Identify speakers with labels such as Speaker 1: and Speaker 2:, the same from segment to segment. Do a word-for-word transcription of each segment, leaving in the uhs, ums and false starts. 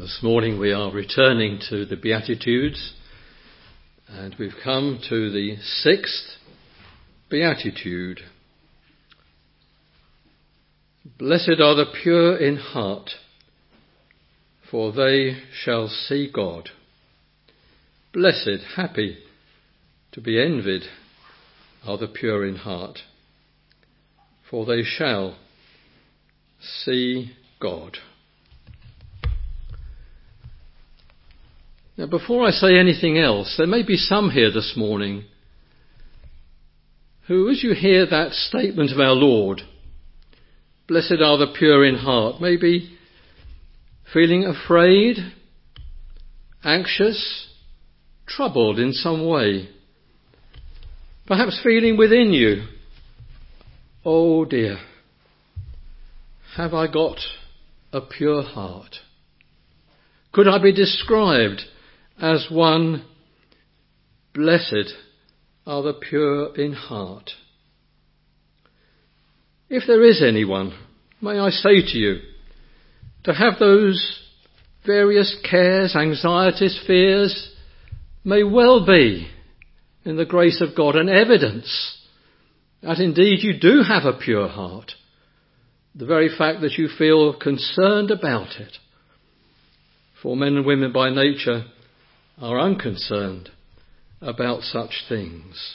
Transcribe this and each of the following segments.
Speaker 1: This morning we are returning to the Beatitudes, and we've come to the sixth Beatitude. Blessed are the pure in heart, for they shall see God. Blessed, happy, to be envied are the pure in heart, for they shall see God. Now, before I say anything else, there may be some here this morning who, as you hear that statement of our Lord, blessed are the pure in heart, may be feeling afraid, anxious, troubled in some way. Perhaps feeling within you, oh dear, have I got a pure heart? Could I be described as one blessed are the pure in heart? If there is anyone, may I say to you, to have those various cares, anxieties, fears may well be, in the grace of God, an evidence that indeed you do have a pure heart. The very fact that you feel concerned about it. For men and women by nature are unconcerned about such things.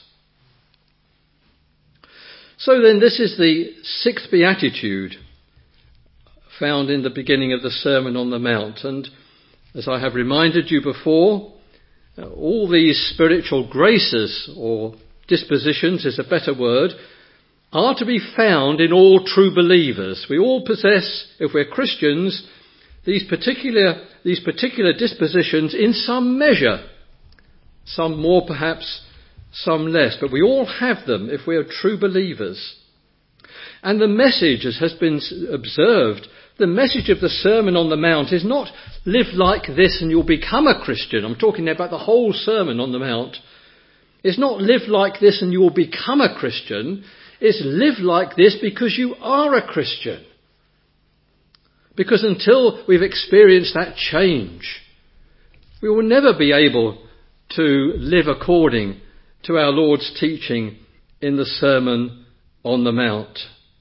Speaker 1: So then, this is the sixth Beatitude found in the beginning of the Sermon on the Mount. And as I have reminded you before, all these spiritual graces, or dispositions is a better word, are to be found in all true believers. We all possess, if we're Christians, these particular these particular dispositions in some measure. Some more perhaps, some less, but we all have them if we are true believers. And the message, as has been observed, the message of the Sermon on the Mount is not live like this and you'll become a Christian. I'm talking about the whole Sermon on the Mount. It's not live like this and you will become a Christian. It's live like this because you are a Christian. Because until we've experienced that change, we will never be able to live according to our Lord's teaching in the Sermon on the Mount.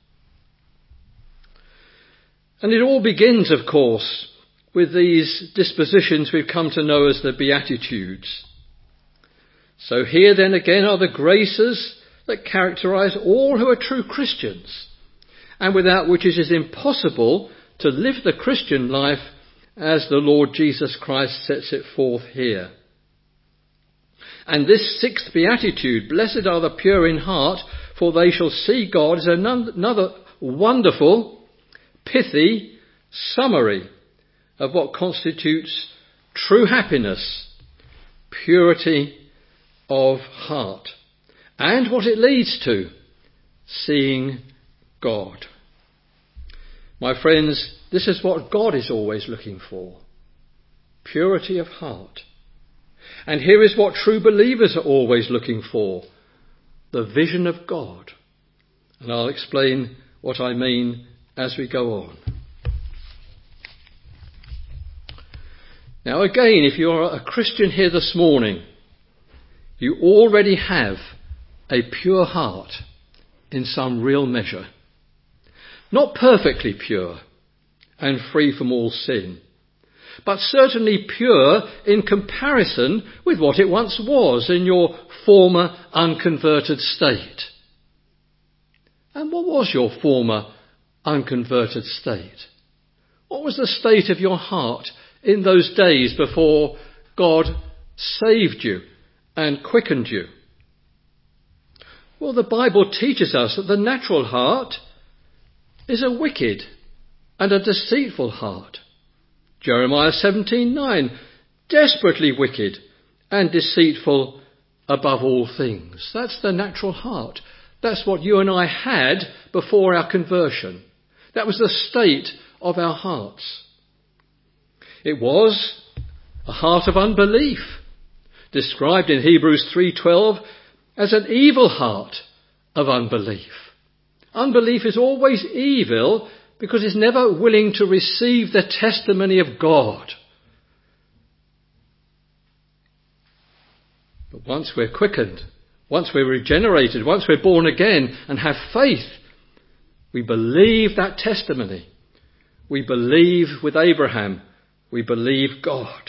Speaker 1: And it all begins, of course, with these dispositions we've come to know as the Beatitudes. So here then again are the graces that characterise all who are true Christians, and without which it is impossible to live the Christian life as the Lord Jesus Christ sets it forth here. And this sixth Beatitude, blessed are the pure in heart, for they shall see God, is another wonderful, pithy summary of what constitutes true happiness, purity of heart, and what it leads to, seeing God. My friends, this is what God is always looking for, purity of heart. And here is what true believers are always looking for, the vision of God. And I'll explain what I mean as we go on. Now again, if you are a Christian here this morning, you already have a pure heart in some real measure. Not perfectly pure and free from all sin, but certainly pure in comparison with what it once was in your former unconverted state. And what was your former unconverted state? What was the state of your heart in those days before God saved you and quickened you? Well, the Bible teaches us that the natural heart is a wicked and a deceitful heart. Jeremiah seventeen nine, desperately wicked and deceitful above all things. That's the natural heart. That's what you and I had before our conversion. That was the state of our hearts. It was a heart of unbelief, described in Hebrews three twelve as an evil heart of unbelief. Unbelief is always evil because it's never willing to receive the testimony of God. But once we're quickened, once we're regenerated, once we're born again and have faith, we believe that testimony. We believe with Abraham. We believe God.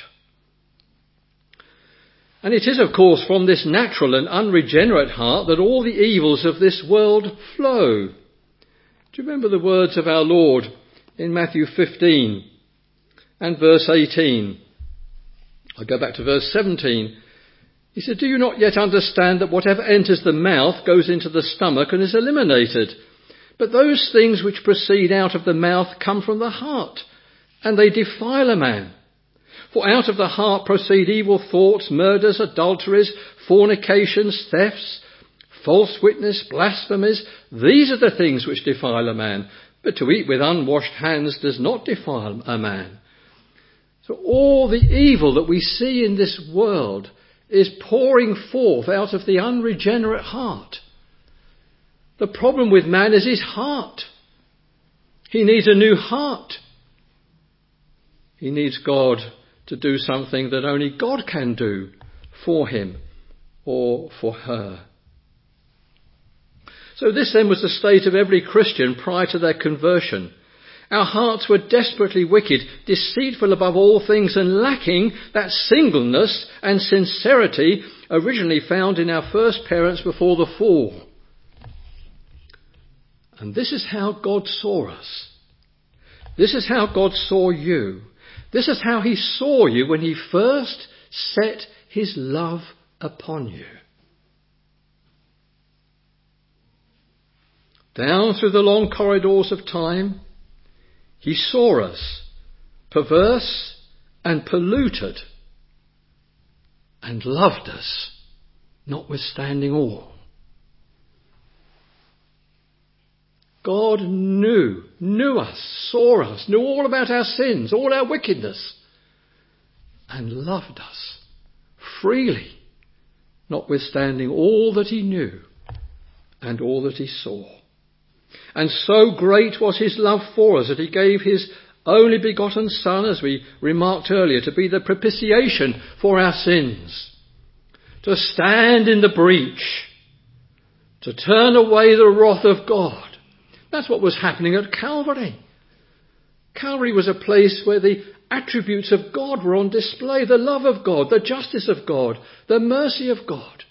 Speaker 1: And it is, of course, from this natural and unregenerate heart that all the evils of this world flow. Do you remember the words of our Lord in Matthew fifteen and verse eighteen? I'll go back to verse seventeen. He said, "Do you not yet understand that whatever enters the mouth goes into the stomach and is eliminated? But those things which proceed out of the mouth come from the heart, and they defile a man. For out of the heart proceed evil thoughts, murders, adulteries, fornications, thefts, false witness, blasphemies. These are the things which defile a man. But to eat with unwashed hands does not defile a man." So all the evil that we see in this world is pouring forth out of the unregenerate heart. The problem with man is his heart. He needs a new heart. He needs God to do something that only God can do for him or for her. So this then was the state of every Christian prior to their conversion. Our hearts were desperately wicked, deceitful above all things, and lacking that singleness and sincerity originally found in our first parents before the fall. And this is how God saw us. This is how God saw you. This is how he saw you when he first set his love upon you. Down through the long corridors of time, he saw us, perverse and polluted, and loved us, notwithstanding all. God knew, knew us, saw us, knew all about our sins, all our wickedness, and loved us freely, notwithstanding all that he knew and all that he saw. And so great was his love for us that he gave his only begotten Son, as we remarked earlier, to be the propitiation for our sins, to stand in the breach, to turn away the wrath of God. That's what was happening at Calvary. Calvary was a place where the attributes of God were on display, the love of God, the justice of God, the mercy of God.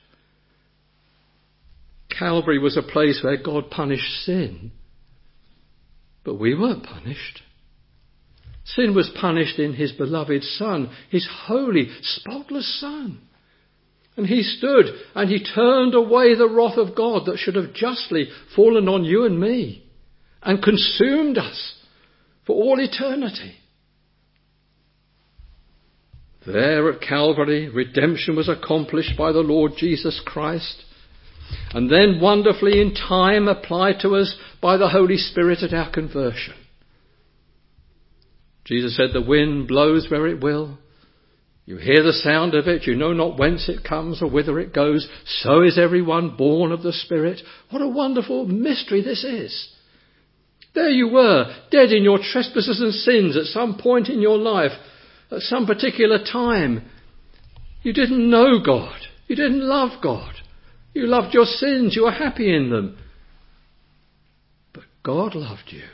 Speaker 1: Calvary was a place where God punished sin, but we weren't punished. Sin was punished in his beloved Son, his holy, spotless Son. And he stood and he turned away the wrath of God that should have justly fallen on you and me and consumed us for all eternity. There at Calvary, redemption was accomplished by the Lord Jesus Christ, and then wonderfully in time applied to us by the Holy Spirit at our conversion. Jesus said, "The wind blows where it will. You hear the sound of it. You know not whence it comes or whither it goes. So is everyone born of the Spirit." What a wonderful mystery this is. There you were, dead in your trespasses and sins at some point in your life, at some particular time. You didn't know God. You didn't love God. You loved your sins. You were happy in them. But God loved you.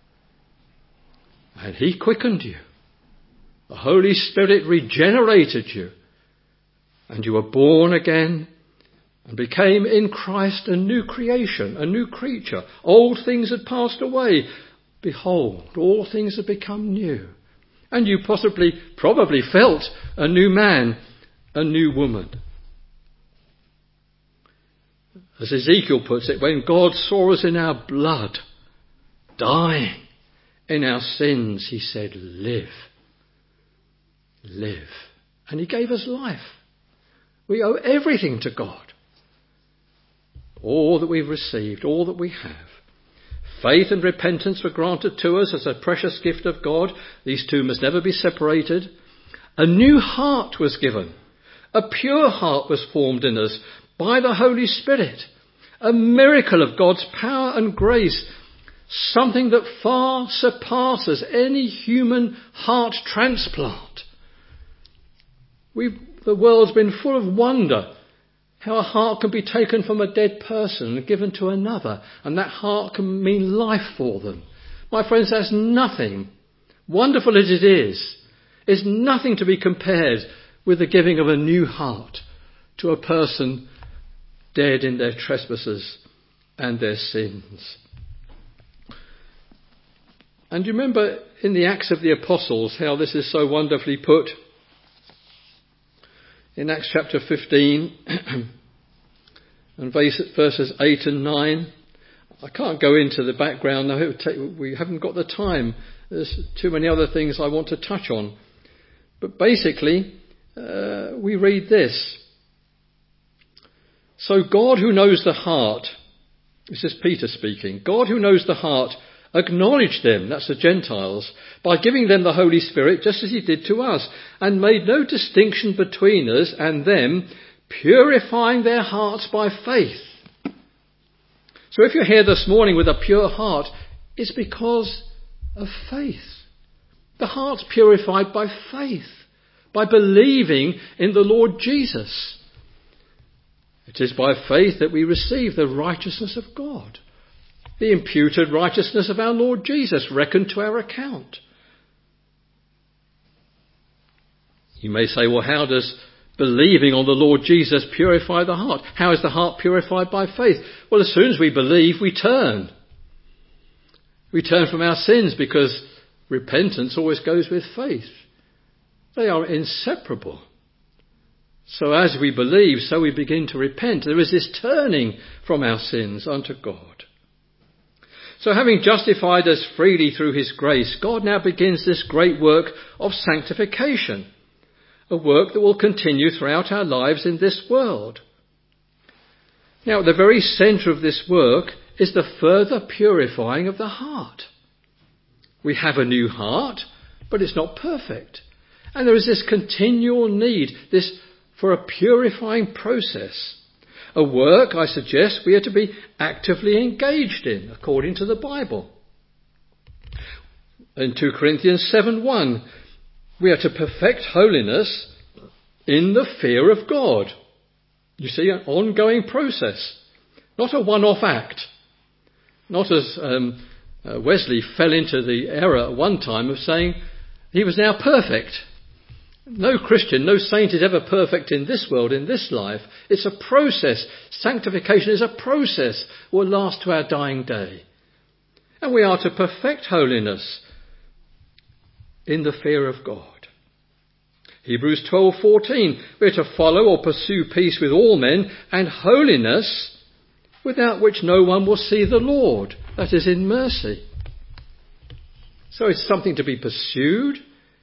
Speaker 1: And he quickened you. The Holy Spirit regenerated you. And you were born again and became in Christ a new creation, a new creature. Old things had passed away. Behold, all things have become new. And you possibly, probably felt a new man, a new woman. As Ezekiel puts it, when God saw us in our blood, dying in our sins, he said, "Live. Live." And he gave us life. We owe everything to God. All that we've received, all that we have. Faith and repentance were granted to us as a precious gift of God. These two must never be separated. A new heart was given. A pure heart was formed in us by the Holy Spirit. A miracle of God's power and grace. Something that far surpasses any human heart transplant. We've, the world's been full of wonder How a heart can be taken from a dead person and given to another, and that heart can mean life for them. My friends, that's nothing, wonderful as it is, is nothing to be compared with the giving of a new heart to a person dead in their trespasses and their sins. And you remember in the Acts of the Apostles how this is so wonderfully put. In Acts chapter fifteen and verses eight and nine. I can't go into the background now. We haven't got the time. There's too many other things I want to touch on. But basically, uh, we read this. So God, who knows the heart, this is Peter speaking, God who knows the heart, acknowledged them, that's the Gentiles, by giving them the Holy Spirit just as he did to us, and made no distinction between us and them, purifying their hearts by faith. So if you're here this morning with a pure heart, it's because of faith. The heart's purified by faith, by believing in the Lord Jesus. It is by faith that we receive the righteousness of God, the imputed righteousness of our Lord Jesus reckoned to our account. You may say, well, how does believing on the Lord Jesus purify the heart? How is the heart purified by faith? Well, as soon as we believe, we turn. We turn from our sins because repentance always goes with faith. They are inseparable. So as we believe, so we begin to repent. There is this turning from our sins unto God. So having justified us freely through his grace, God now begins this great work of sanctification, a work that will continue throughout our lives in this world. Now, at the very centre of this work is the further purifying of the heart. We have a new heart, but it's not perfect. And there is this continual need, this for a purifying process. A work, I suggest, we are to be actively engaged in, according to the Bible. In two Corinthians seven one, we are to perfect holiness in the fear of God. You see, an ongoing process, not a one-off act. Not as um, uh, Wesley fell into the error at one time of saying he was now perfect. No Christian, no saint is ever perfect in this world, in this life. It's a process. Sanctification is a process that will last to our dying day. And we are to perfect holiness in the fear of God. Hebrews twelve fourteen, we are to follow or pursue peace with all men and holiness, without which no one will see the Lord. That is in mercy. So it's something to be pursued,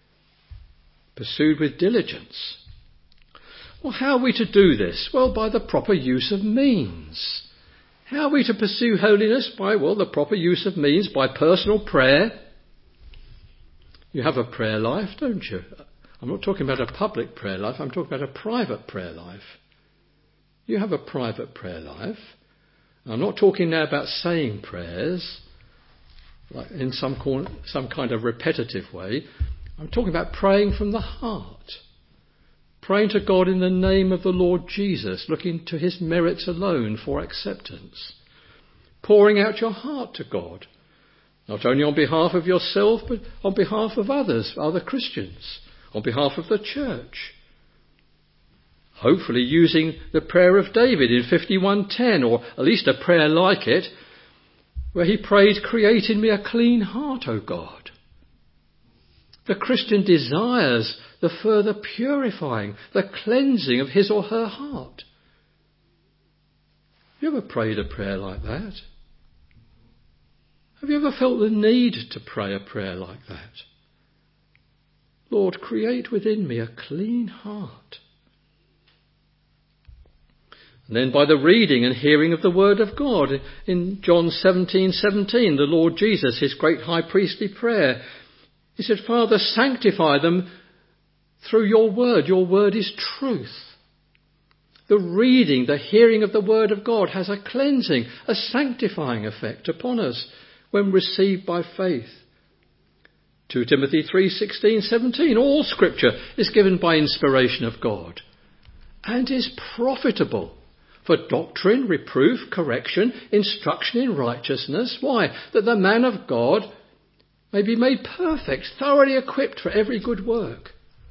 Speaker 1: pursued with diligence. Well, how are we to do this? Well, by the proper use of means. How are we to pursue holiness? By, well, the proper use of means, by personal prayer. You have a prayer life, don't you? I'm not talking about a public prayer life, I'm talking about a private prayer life. You have a private prayer life. I'm not talking now about saying prayers like in some, some kind of repetitive way. I'm talking about praying from the heart. Praying to God in the name of the Lord Jesus, looking to his merits alone for acceptance. Pouring out your heart to God, not only on behalf of yourself, but on behalf of others, other Christians, on behalf of the church. Hopefully using the prayer of David in fifty-one ten, or at least a prayer like it, where he prayed, "Create in me a clean heart, O God." The Christian desires the further purifying, the cleansing of his or her heart. Have you ever prayed a prayer like that? Have you ever felt the need to pray a prayer like that? Lord, create within me a clean heart. And then by the reading and hearing of the word of God, in John seventeen seventeen, the Lord Jesus, his great high priestly prayer, he said, "Father, sanctify them through your word. Your word is truth." The reading, the hearing of the word of God has a cleansing, a sanctifying effect upon us when received by faith. Second Timothy three sixteen seventeen, all scripture is given by inspiration of God and is profitable for doctrine, reproof, correction, instruction in righteousness. Why? That the man of God may be made perfect, thoroughly equipped for every good work.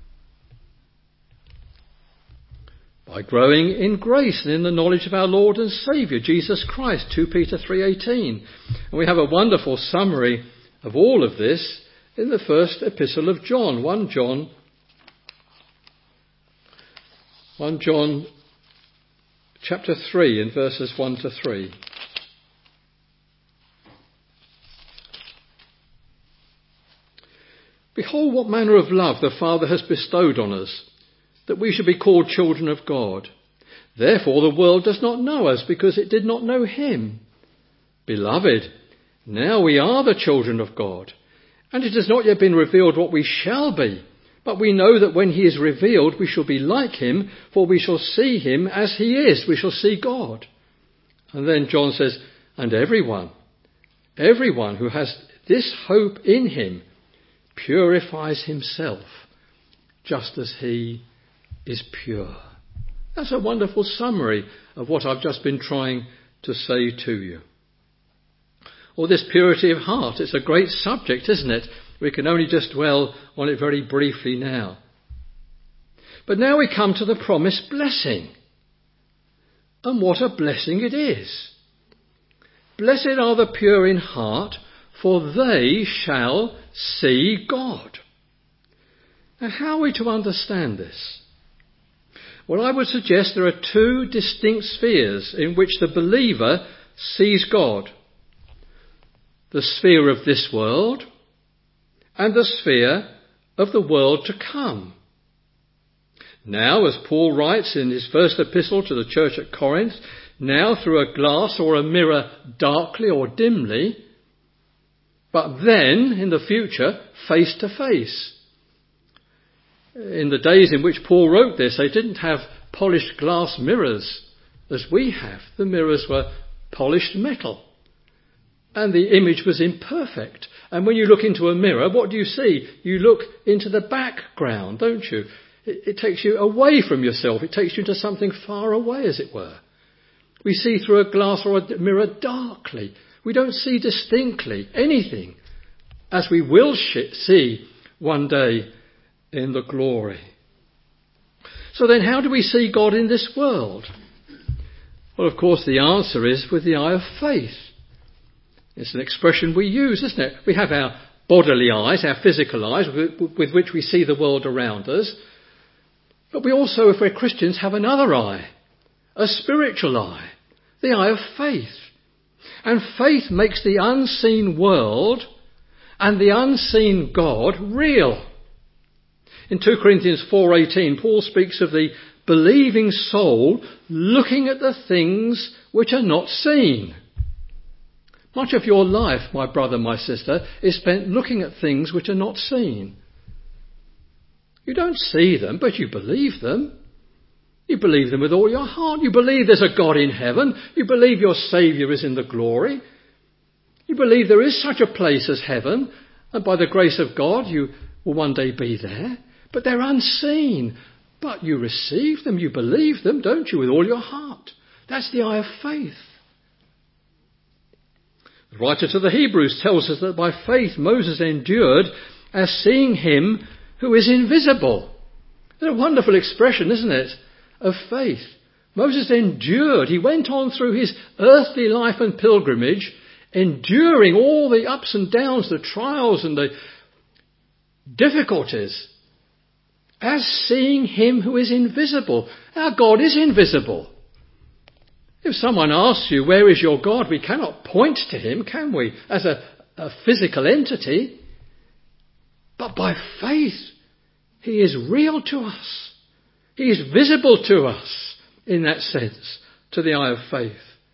Speaker 1: By growing in grace and in the knowledge of our Lord and Saviour, Jesus Christ, Second Peter three eighteen. And we have a wonderful summary of all of this in the first epistle of John, First John, First John chapter three in verses one to three. Behold what manner of love the Father has bestowed on us, that we should be called children of God. Therefore the world does not know us, because it did not know him. Beloved, now we are the children of God, and it has not yet been revealed what we shall be. But we know that when he is revealed, we shall be like him, for we shall see him as he is. We shall see God. And then John says, and everyone, everyone who has this hope in him purifies himself, just as he is pure. That's a wonderful summary of what I've just been trying to say to you. Or this purity of heart, it's a great subject, isn't it? We can only just dwell on it very briefly now. But now we come to the promised blessing. And what a blessing it is. Blessed are the pure in heart, for they shall see God. Now, how are we to understand this? Well, I would suggest there are two distinct spheres in which the believer sees God. The sphere of this world and the sphere of the world to come. Now, as Paul writes in his first epistle to the church at Corinth, now through a glass or a mirror darkly or dimly, but then, in the future, face to face. In the days in which Paul wrote this, they didn't have polished glass mirrors as we have. The mirrors were polished metal. And the image was imperfect. And when you look into a mirror, what do you see? You look into the background, don't you? It, it takes you away from yourself. It takes you to something far away, as it were. We see through a glass or a mirror darkly. We don't see distinctly anything, as we will sh- see one day in the glory. So then how do we see God in this world? Well, of course, the answer is with the eye of faith. It's an expression we use, isn't it? We have our bodily eyes, our physical eyes, with, with which we see the world around us. But we also, if we're Christians, have another eye, a spiritual eye, the eye of faith. And faith makes the unseen world and the unseen God real. In Second Corinthians four eighteen, Paul speaks of the believing soul looking at the things which are not seen. Much of your life, my brother, my sister, is spent looking at things which are not seen. You don't see them, but you believe them. You believe them with all your heart. You believe there's a God in heaven. You believe your Saviour is in the glory. You believe there is such a place as heaven, and by the grace of God you will one day be there. But they're unseen. But you receive them, you believe them, don't you, with all your heart. That's the eye of faith. The writer to the Hebrews tells us that by faith Moses endured as seeing him who is invisible. It's a wonderful expression, isn't it, of faith. Moses endured. He went on through his earthly life and pilgrimage, enduring all the ups and downs, the trials and the difficulties, as seeing him who is invisible. Our God is invisible. If someone asks you, where is your God? We cannot point to him, can we, as a, a physical entity. But by faith, he is real to us. He is visible to us in that sense, to the eye of faith.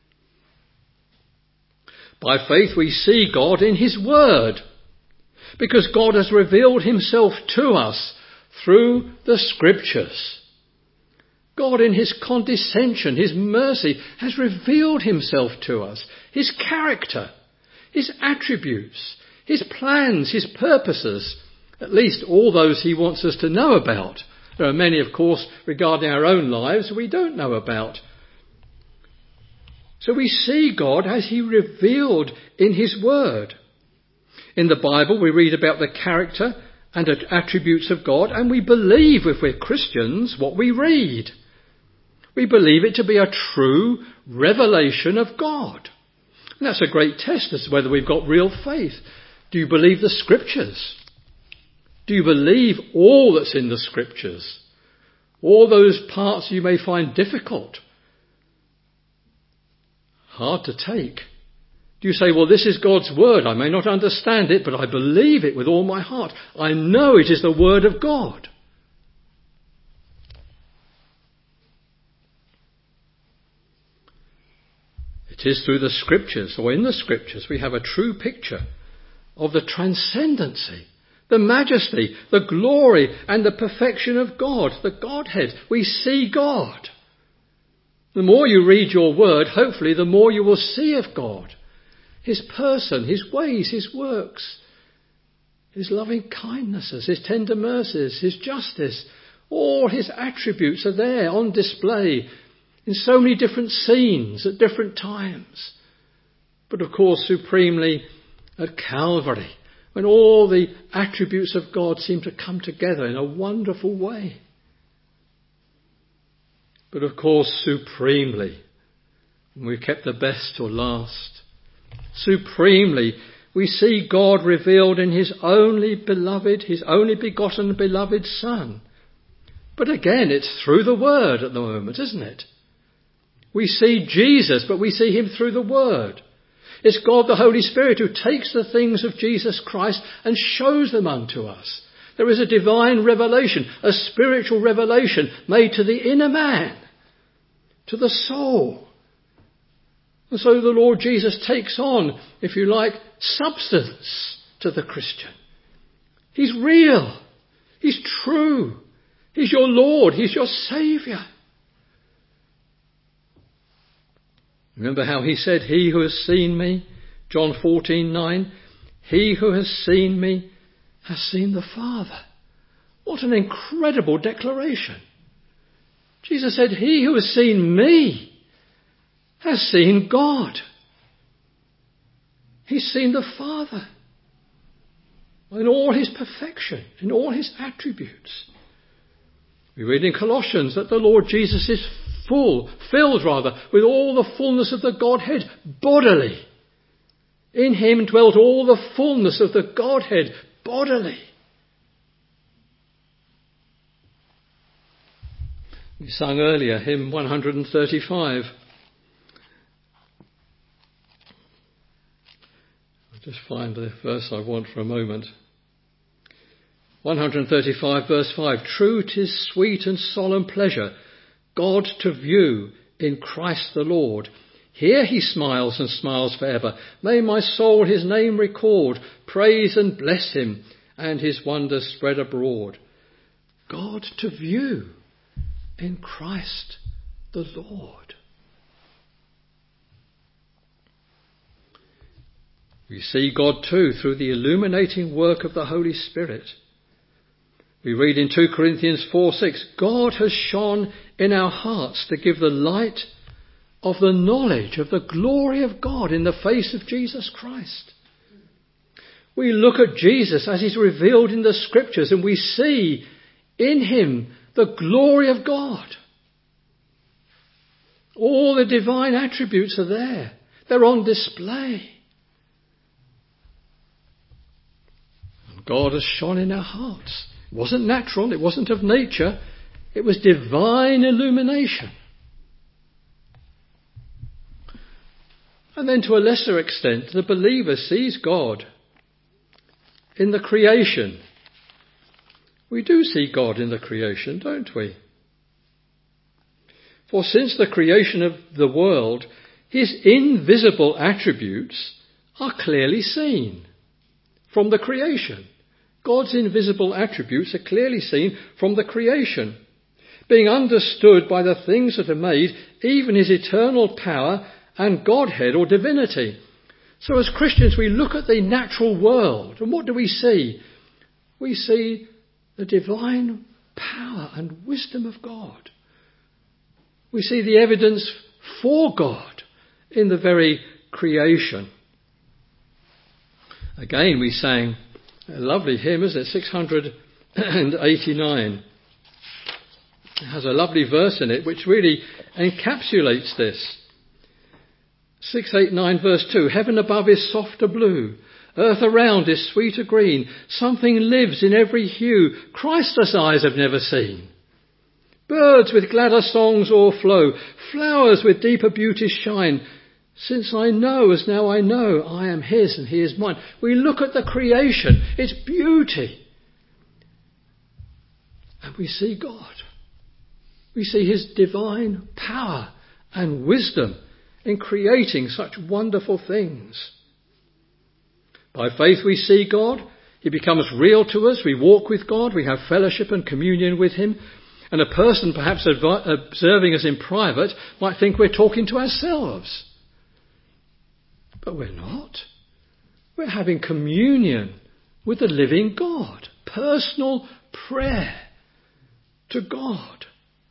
Speaker 1: By faith, we see God in his word, because God has revealed himself to us through the scriptures. God in his condescension, his mercy, has revealed himself to us. His character, his attributes, his plans, his purposes, at least all those he wants us to know about. There are many, of course, regarding our own lives we don't know about. So we see God as he revealed in his word. In the Bible we read about the character and attributes of God, and we believe, if we're Christians, what we read. We believe it to be a true revelation of God. And that's a great test as to whether we've got real faith. Do you believe the Scriptures? Do you believe all that's in the Scriptures? All those parts you may find difficult, hard to take. Do you say, well, this is God's word. I may not understand it, but I believe it with all my heart. I know it is the word of God. It is through the Scriptures, or in the Scriptures, we have a true picture of the transcendency, the majesty, the glory and the perfection of God, the Godhead. We see God. The more you read your word, hopefully the more you will see of God. His person, his ways, his works, his loving kindnesses, his tender mercies, his justice. All his attributes are there on display in so many different scenes at different times. But of course, supremely at Calvary, when all the attributes of God seem to come together in a wonderful way. But of course, supremely, we've kept the best till last. Supremely, we see God revealed in his only beloved, his only begotten beloved Son. But again, it's through the Word at the moment, isn't it? We see Jesus, but we see him through the Word. It's God the Holy Spirit who takes the things of Jesus Christ and shows them unto us. There is a divine revelation, a spiritual revelation made to the inner man, to the soul. And so the Lord Jesus takes on, if you like, substance to the Christian. He's real. He's true. He's your Lord. He's your Saviour. Remember how he said, he who has seen me, John fourteen nine, he who has seen me has seen the Father. What an incredible declaration. Jesus said, he who has seen me has seen God. He's seen the Father in all his perfection, in all his attributes. We read in Colossians that the Lord Jesus is full, filled rather, with all the fullness of the Godhead bodily. In him dwelt all the fullness of the Godhead bodily. We sung earlier hymn one thirty-five. I'll just find the verse I want for a moment. one thirty-five verse five. True 'tis sweet and solemn pleasure, God to view in Christ the Lord. Here he smiles and smiles forever. May my soul his name record, praise and bless him, and his wonders spread abroad. God to view in Christ the Lord. We see God too through the illuminating work of the Holy Spirit. We read in two Corinthians four six, God has shone in our hearts to give the light of the knowledge of the glory of God in the face of Jesus Christ. We look at Jesus as he's revealed in the Scriptures, and we see in him the glory of God. All the divine attributes are there. They're on display. And God has shone in our hearts. It wasn't natural. It wasn't of nature. It was divine illumination. And then to a lesser extent, the believer sees God in the creation. We do see God in the creation, don't we? For since the creation of the world, his invisible attributes are clearly seen from the creation. God's invisible attributes are clearly seen from the creation, being understood by the things that are made, even his eternal power and Godhead or divinity. So as Christians, we look at the natural world, and what do we see? We see the divine power and wisdom of God. We see the evidence for God in the very creation. Again, we sang a lovely hymn, isn't it? six hundred eighty-nine. It has a lovely verse in it which really encapsulates this. six eighty-nine verse two. Heaven above is softer blue. Earth around is sweeter green. Something lives in every hue Christless eyes have never seen. Birds with gladder songs o'erflow. Flowers with deeper beauty shine. Since I know as now I know, I am his and he is mine. We look at the creation, its beauty, and we see God. We see his divine power and wisdom in creating such wonderful things. By faith we see God. He becomes real to us. We walk with God. We have fellowship and communion with him. And a person perhaps observing us in private might think we're talking to ourselves. But we're not. We're having communion with the living God. Personal prayer to God.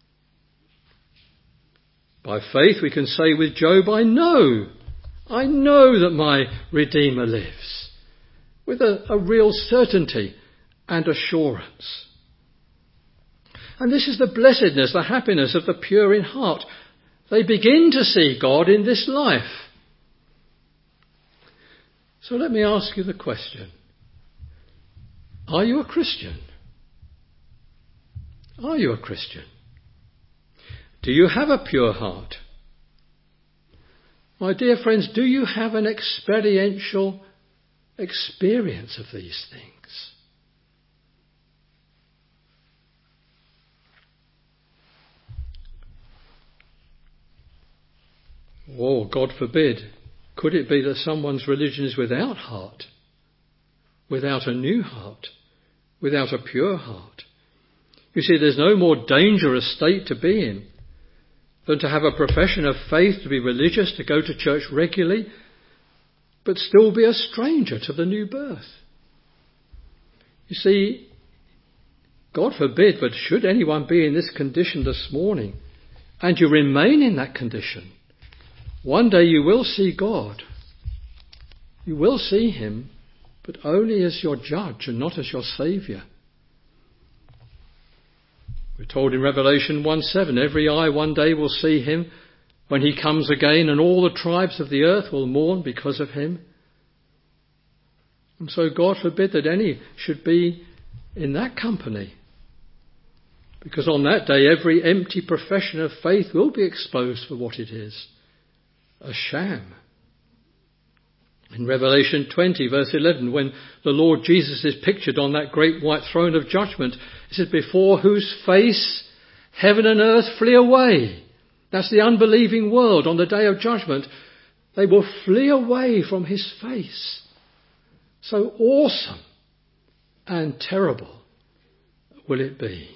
Speaker 1: By faith we can say with Job, I know, I know that my Redeemer lives. With a, a real certainty and assurance. And this is the blessedness, the happiness of the pure in heart. They begin to see God in this life. So let me ask you the question. Are you a Christian? Are you a Christian? Do you have a pure heart? My dear friends, do you have an experiential experience of these things? Oh, God forbid. Could it be that someone's religion is without heart, without a new heart, without a pure heart? You see, there's no more dangerous state to be in than to have a profession of faith, to be religious, to go to church regularly, but still be a stranger to the new birth. You see, God forbid, but should anyone be in this condition this morning, and you remain in that condition, one day you will see God. You will see him, but only as your judge and not as your saviour. We're told in Revelation one seven, every eye one day will see him when he comes again, and all the tribes of the earth will mourn because of him. And so God forbid that any should be in that company, because on that day every empty profession of faith will be exposed for what it is. A sham. In Revelation twenty verse eleven, when the Lord Jesus is pictured on that great white throne of judgment, it says, before whose face heaven and earth flee away. That's the unbelieving world on the day of judgment. They will flee away from his face. So awesome and terrible will it be.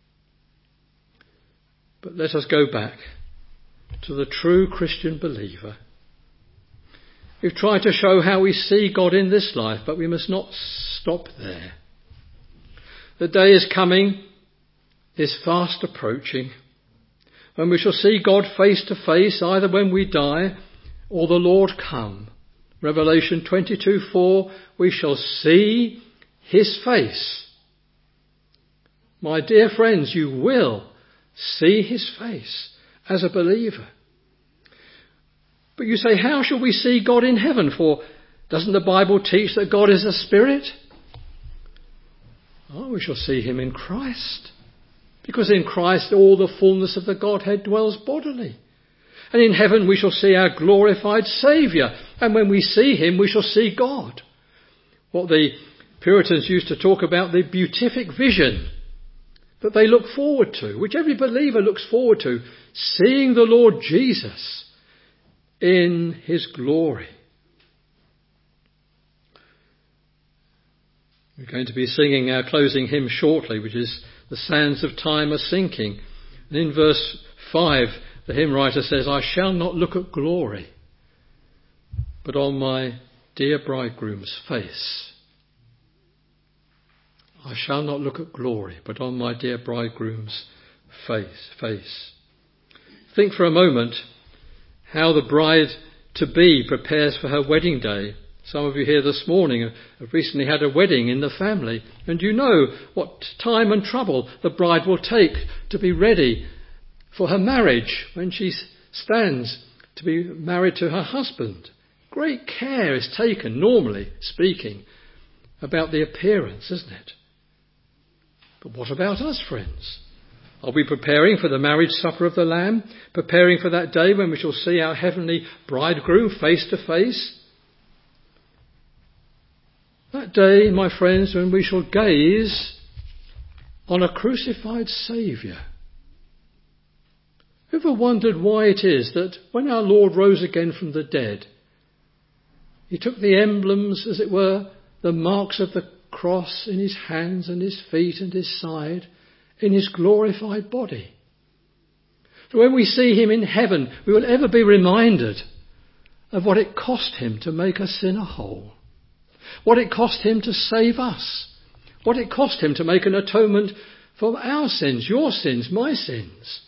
Speaker 1: But let us go back to the true Christian believer. We've tried to show how we see God in this life, but we must not stop there. The day is coming, is fast approaching, when we shall see God face to face, either when we die or the Lord come. Revelation twenty-two four, we shall see his face. My dear friends, you will see his face as a believer. But you say, how shall we see God in heaven? For doesn't the Bible teach that God is a spirit? Oh, we shall see him in Christ. Because in Christ all the fullness of the Godhead dwells bodily. And in heaven we shall see our glorified Saviour. And when we see him, we shall see God. What the Puritans used to talk about, the beatific vision that they look forward to, which every believer looks forward to, seeing the Lord Jesus in his glory. We're going to be singing our closing hymn shortly, which is The Sands of Time Are Sinking. And in verse five, the hymn writer says, I shall not look at glory, but on my dear bridegroom's face. I shall not look at glory, but on my dear bridegroom's face. face. Think for a moment how the bride bride-to-be prepares for her wedding day. Some of you here this morning have recently had a wedding in the family, and you know what time and trouble the bride will take to be ready for her marriage when she stands to be married to her husband. Great care is taken, normally speaking, about the appearance, isn't it? But what about us, friends? Are we preparing for the marriage supper of the Lamb? Preparing for that day when we shall see our heavenly bridegroom face to face? That day, my friends, when we shall gaze on a crucified Saviour. Ever wondered why it is that when our Lord rose again from the dead, he took the emblems, as it were, the marks of the cross in his hands and his feet and his side, in his glorified body? So when we see him in heaven, we will ever be reminded of what it cost him to make a sinner whole, what it cost him to save us, what it cost him to make an atonement for our sins, your sins, my sins.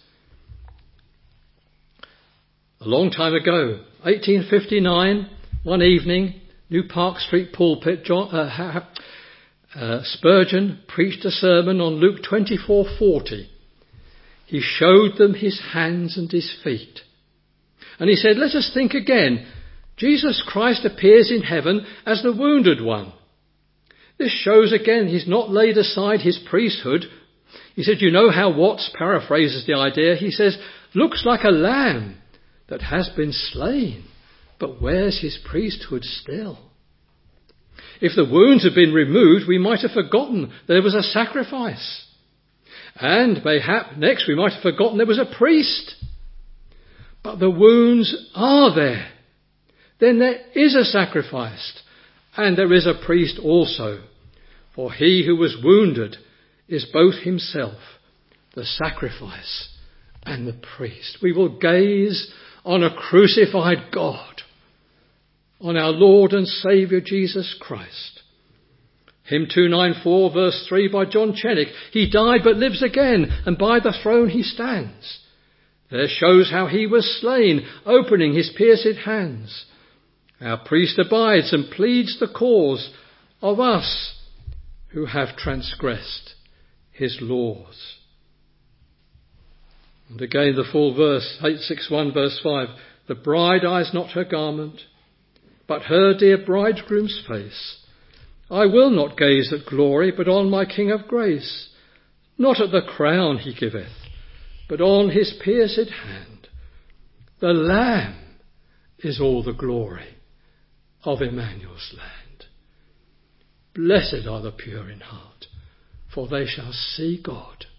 Speaker 1: A long time ago, eighteen fifty-nine, one evening, New Park Street pulpit, John, uh, uh, Spurgeon preached a sermon on Luke twenty-four forty. He showed them his hands and his feet. And he said, let us think again. Jesus Christ appears in heaven as the wounded one. This shows again he's not laid aside his priesthood. He said, you know how Watts paraphrases the idea. He says, looks like a lamb that has been slain, but wears his priesthood still. If the wounds had been removed, we might have forgotten there was a sacrifice. And mayhap next we might have forgotten there was a priest. But the wounds are there. Then there is a sacrifice, and there is a priest also. For he who was wounded is both himself, the sacrifice and the priest. We will gaze on a crucified God, on our Lord and Saviour Jesus Christ. Hymn two ninety-four verse three by John Chennick. He died but lives again, and by the throne he stands. There shows how he was slain, opening his pierced hands. Our priest abides and pleads the cause of us who have transgressed his laws. And again the full verse, eight sixty-one verse five. The bride eyes not her garment, but her dear bridegroom's face. I will not gaze at glory, but on my King of grace. Not at the crown he giveth, but on his pierced hand. The Lamb is all the glory of Emmanuel's land. Blessed are the pure in heart, for they shall see God.